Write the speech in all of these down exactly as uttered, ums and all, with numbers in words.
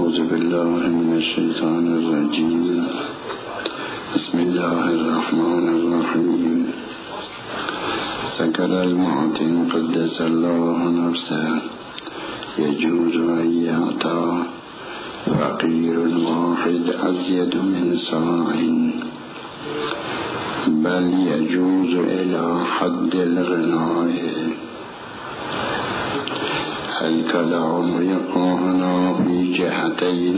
أعوذ بالله من الشيطان الرجيم. بسم الله الرحمن الرحيم. ذكر المعتم قدس الله نفسه يجوز أن يعطى فقير واحد أزيد من صاع، بل يجوز إلى حد الغناء. الكلام يقعنا في جهتين: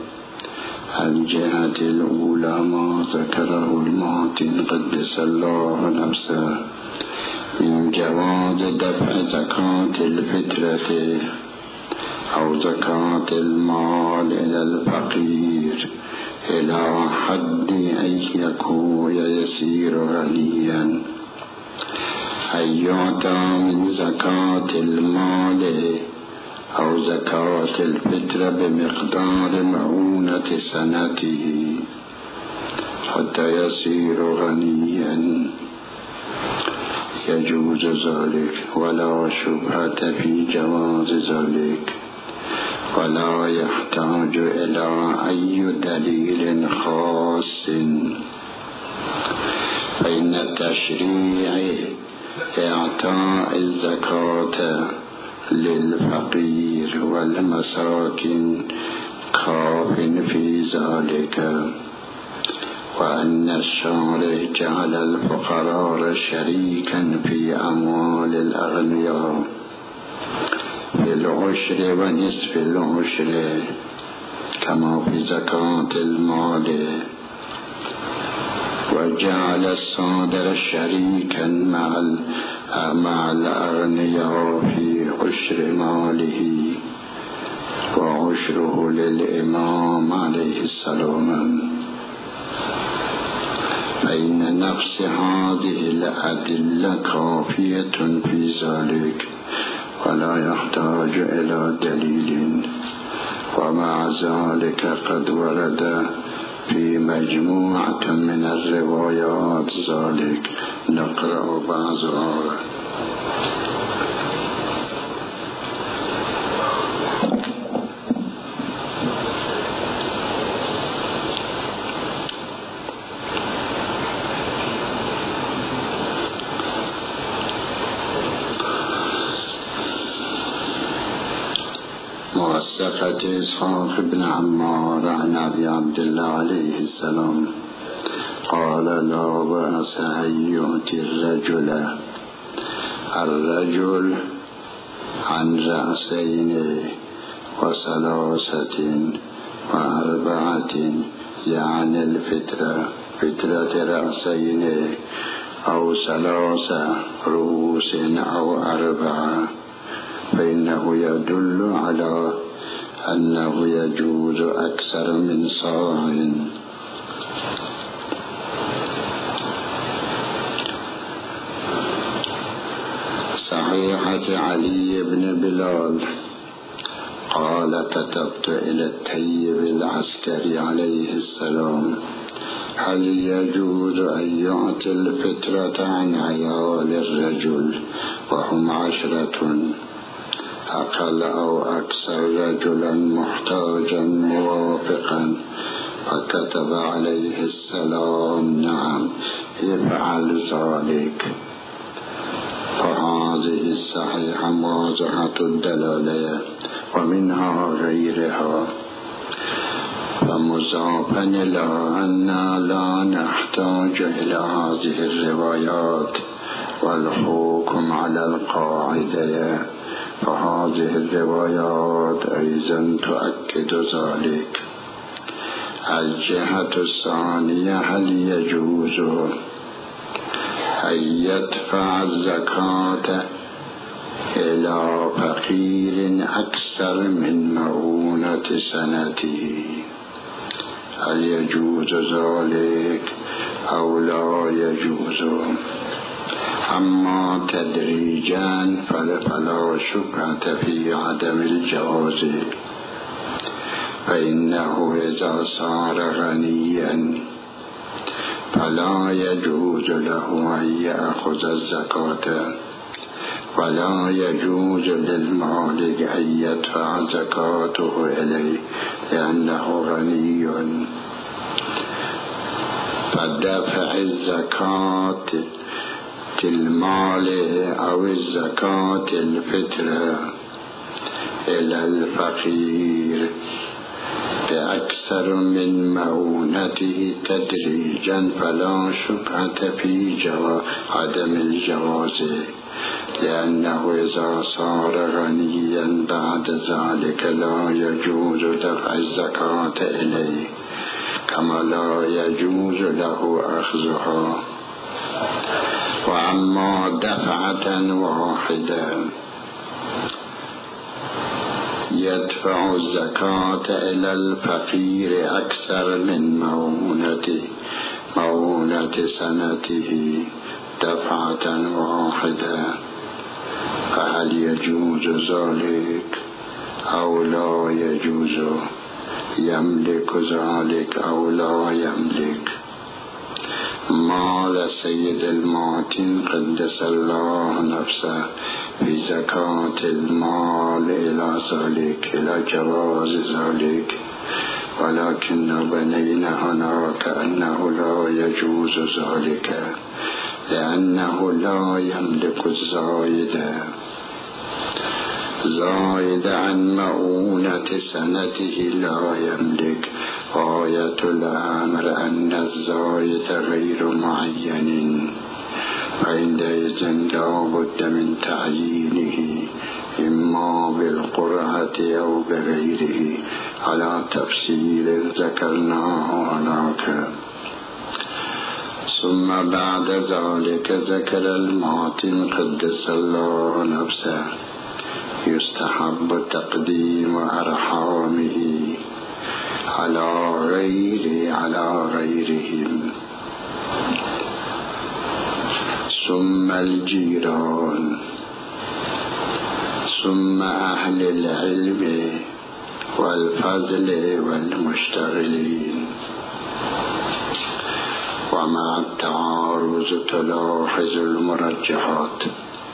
الجهة الأولى ما ذكره المعتم قدس الله نفسه من جواز دفع زكاة الفطرة أو زكاة المال إلى الفقير إلى حد أن يكون يسير غنيا، أن يعطى من زكاة المال أو زكاة الفطرة بمقدار مؤونة سنته حتى يصير غنيا. يجوز ذلك ولا شبهة في جواز ذلك، ولا يحتاج إلى أي دليل خاص، فإن التشريع إعطاء الزكاة للفقير والمساكين كاف في ذلك، وأن الشارع جعل الفقراء شريكا في أموال الأغنياء في العشر ونصف العشر كما في زكاة المال، وجعل الصادر شريكا مع مع الأغنياء في عشر ماله، وعشره للإمام عليه السلام. فإن نفس هذه الأدلة كافية في ذلك ولا يحتاج إلى دليل، ومع ذلك قد ورد في مجموعة من الروايات ذلك. نقرأ بعضها. موثقة إسحاق بن عمار عن أبي عبد الله عليه السلام قال: لا بأس أن يؤتي الرجل الرجل عن رأسين وثلاثة وأربعة، يعني الفطرة فطرة رأسين أو ثلاثة رؤوس أو أربعة، فإنه يدل على أنه يجوز أكثر من صاع. صحيحة علي بن بلال قال: كتبت إلى الطيب العسكري عليه السلام: هل يجوز أن يعطي الفطرة عن عيال الرجل وهم عشرة أقل أو أكثر رجلا محتاجا موافقا؟ فكتب عليه السلام: نعم، افعل ذلك. فهذه الصحيحة واضحة الدلالة، ومنها غيرها. فمضافا إلى أننا لا نحتاج إلى هذه الروايات والحكم على القاعدة، فهذه الروايات أيضا تؤكد ذلك. الجهة الثانية: هل يجوز أن يدفع الزكاة إلى فقير أكثر من مؤونة سنته؟ هل يجوز ذلك أو لا يجوز؟ أما تدريجا فلا شبهة في عدم الجواز، فإنه إذا صار غنيا فلا يجوز له أن يأخذ الزكاة، ولا يجوز للمالك أن يدفع زكاته إليه، لأنه غني. فدفع الزكاة المال أو الزكاة الفطرة إلى الفقير بأكثر من مؤونته تدريجا فلا شبهة في عدم الجواز، لأنه إذا صار غنيا بعد ذلك لا يجوز دفع الزكاة إليه كما لا يجوز له أخذها. وأما دفعة واحدة يدفع الزكاة إلى الفقير أكثر من مؤونته مؤونة سنته دفعة واحدة، فهل يجوز ذلك أو لا يجوز؟ يملك ذلك أو لا يملك؟ مال سيد المعتين قدس الله نفسه في زكاة المال إلى ذلك، إلى جواز ذلك، ولكن بنينا هناك أنه لا يجوز ذلك لأنه لا يملك الزايد زايد عن مؤونة سنته لا يملك. غاية الأمر أن الزايد غير معين، فعندئذ لا بد من تعيينه إما بالقرعة أو بغيره على تفصيل ذكرناه هناك. ثم بعد ذلك ذكر المعتم قدس الله نفسه يستحب تقديم أرحامه على غير على غيرهم، ثم الجيران، ثم أهل العلم والفضل والمشتغلين. ومع التعارض تلاحظ المرجحات.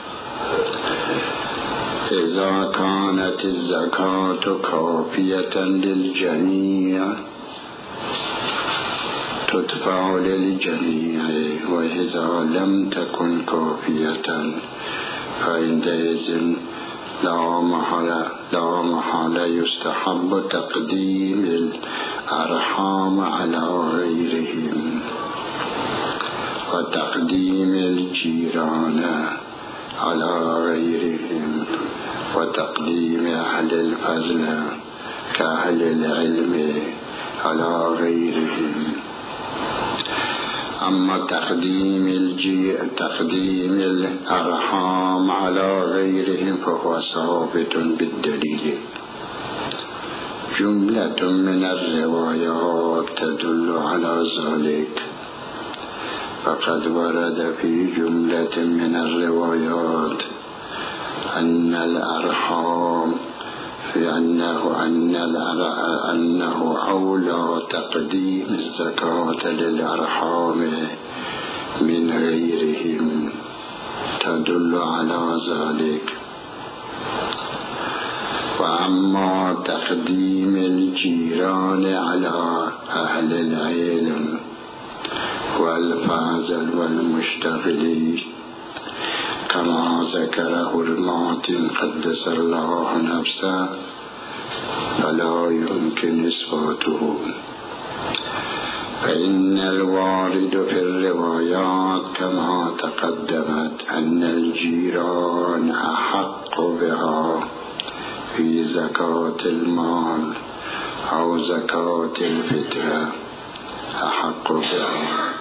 إذا كانت الزكاة كافية للجميع تدفع للجميع، وإذا لم تكن كافية فعندئذ لا محالة لا محالة يستحب تقديم الأرحام على غيرهم، وتقديم الجيران على غيرهم، وتقديم أهل الفضل كأهل العلم على غيرهم. أما تقديم الجي تقديم الأرحام على غيرهم فهو ثابت بالدليل. جملة من الروايات تدل على ذلك، فقد ورد في جملة من الروايات أن الأرحام في أنه أن أنه أولى تقديم الزكاة للأرحام من غيرهم، تدل على ذلك. وأما تقديم الجيران على أهل العلم والفاضل والمشتغلين كما ذكره المعتم قدس الله نفسه فلا يمكن إثباته، فإن الوارد في الروايات كما تقدمت أن الجيران أحق بها في زكاة المال أو زكاة الفطرة، أحق بها،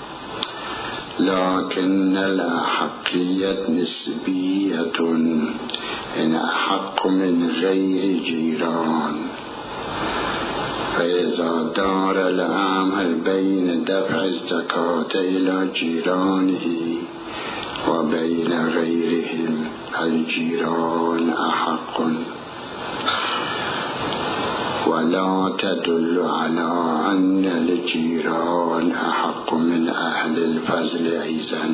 لكن الأحقية نسبية، إن أحق من غير جيران. فإذا دار الأمر بين دفع الزكاة إلى جيرانه وبين غيرهم الجيران أحق، ولا تدل على أن الجيران أحق من أهل الفضل أيضا،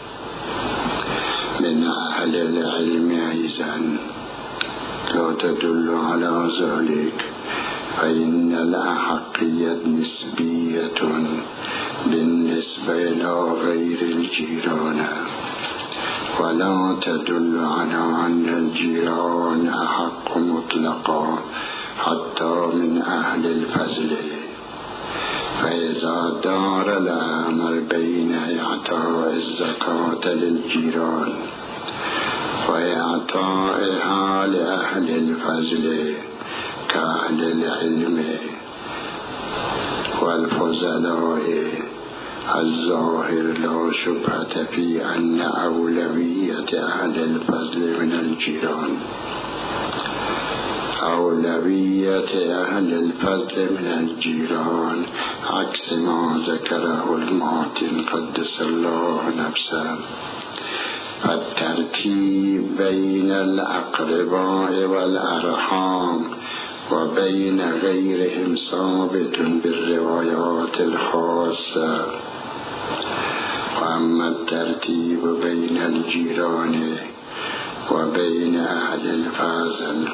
من أهل العلم أيضا، لا تدل على ذلك، فإن الأحقية نسبية بالنسبة إلى غير الجيران، ولا تدل على أن الجيران أحق مطلقا حتى من أهل الفضل. فإذا دار الأمر بين إعطاء الزكاة للجيران وإعطائها لأهل الفضل كأهل العلم والفضلاء، الظاهر لا شبهة في أن أولوية أهل الفضل من الجيران أولوية أهل الفضل من الجيران عكس ما ذكره المعطي قدس الله نفسه. فالترتيب بين الأقرباء والأرحام وبين غيرهم ثابت بالروايات الخاصة، وأما الترتيب بين الجيران وبين أهل الفضل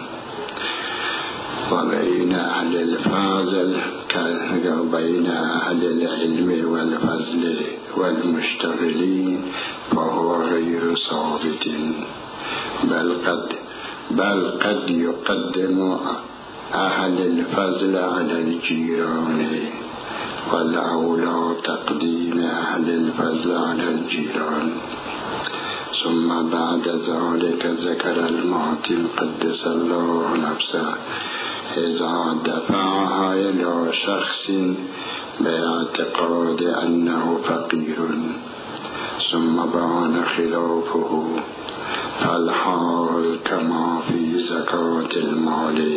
وبين أهل الفضل وبين أهل العلم والفضل والمشتغلين فهو غير ثابت، بل قد بل قد يقدم أهل الفضل على الجيران، والأولى تقديم أهل الفضل على الجيران. ثم بعد ذلك ذكر المعطي قدس الله نفسه إذا دفعها إلى شخص باعتقاد أنه فقير ثم بان خلافه، فالحال كما في زكاة المال.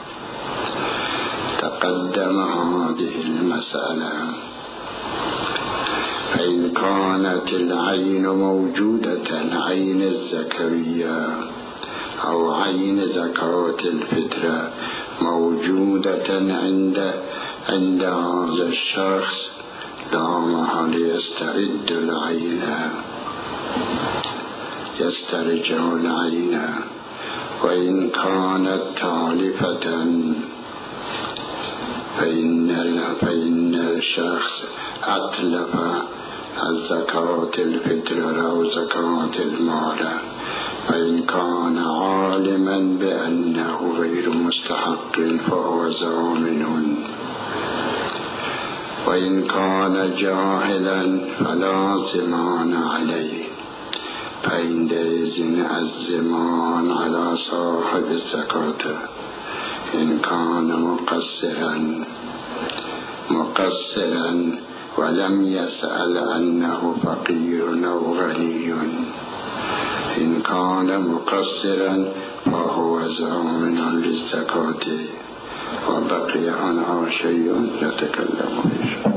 تقدم هذه المسألة. فإن كانت العين موجودة، عين الزكوية أو عين زكاة الفطرة موجودة عند عند هذا الشخص، لا محل يسترد العين يسترجع العين. وإن كانت تالفة فإن فإن الشخص أتلف الزكاة الفطر أو زكاة المال، فإن كان عالما بأنه غير مستحق فهو ضامن، وإن كان جاهلا فلا ضمان عليه، فعندئذ الضمان على صاحب الزكاة إن كان مقصرا مقصرا ولم يسأل أنه فقير أو غني. إن كان مقصرا فهو ضامن للزكاة. وبقي عنها شيء يتكلم فيه.